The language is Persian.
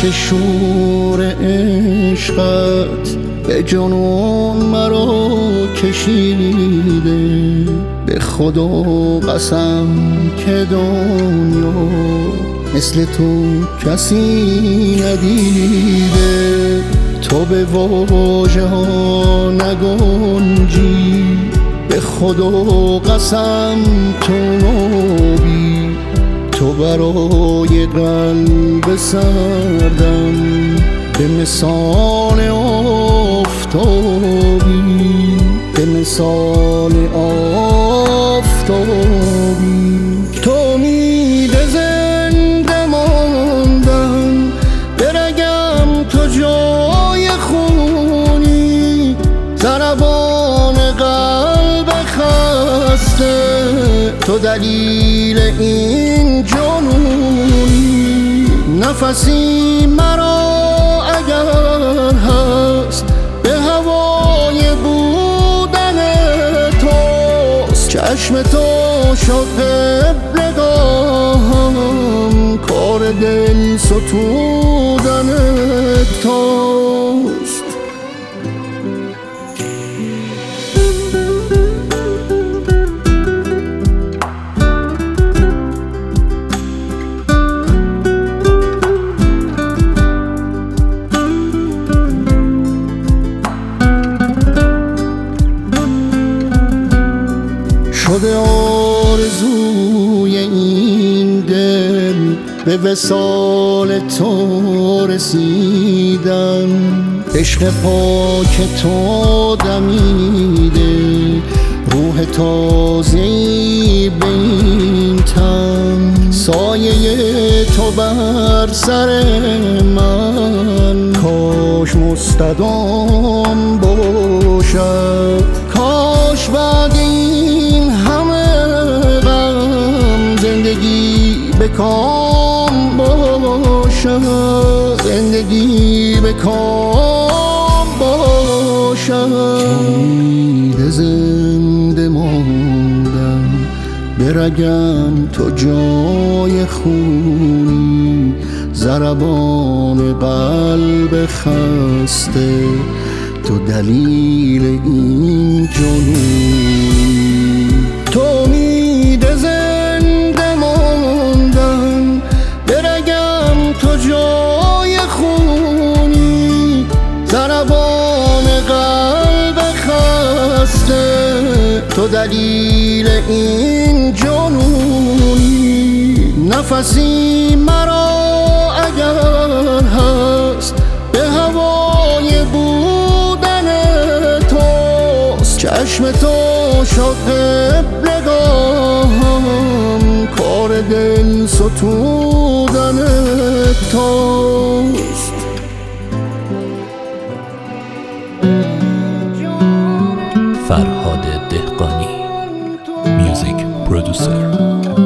که شور عشقت به جنون مرا کشیده. به خدا قسم که دنیا مثل تو کسی ندیده. تو به واژه ها نگنجی، به خدا قسم تو نبی. تو برای قلب سردم به مثال آفتابی، به مثال آفتابی. تو امید زنده ماندن به رگم، تو جای خونی، ضربان قلب خسته، تو دلیل این جنونی. نفسی مرا اگر هست به هوای بودن توست. چشم تو شد قبلگاهم، کار دل ستودن توست. شده آرزوی این دل به وصال تو رسیدن. عشق پاک تو دمیده، روح تازه‌ای به این تن. سایه تو بر سر من کاش مستدام باشد. کاش بعد این همه غم زندگی به کام باشد، زندگی به کام باشد. امید زنده ماندن به رگم، تو جای خونی، ضربان قلب خسته، تو دلیل این جنون. تو امید زنده ماندن به رگم، تو جای خونی، ضربان قلب خسته، تو دلیل این جنونی. نفسی مرا اگر هست به هوای بودن توست. چشم تو شد قبلگاهم، کار دل ستودن توست. فرهاد دهقانی، میوزیک پرودوسر.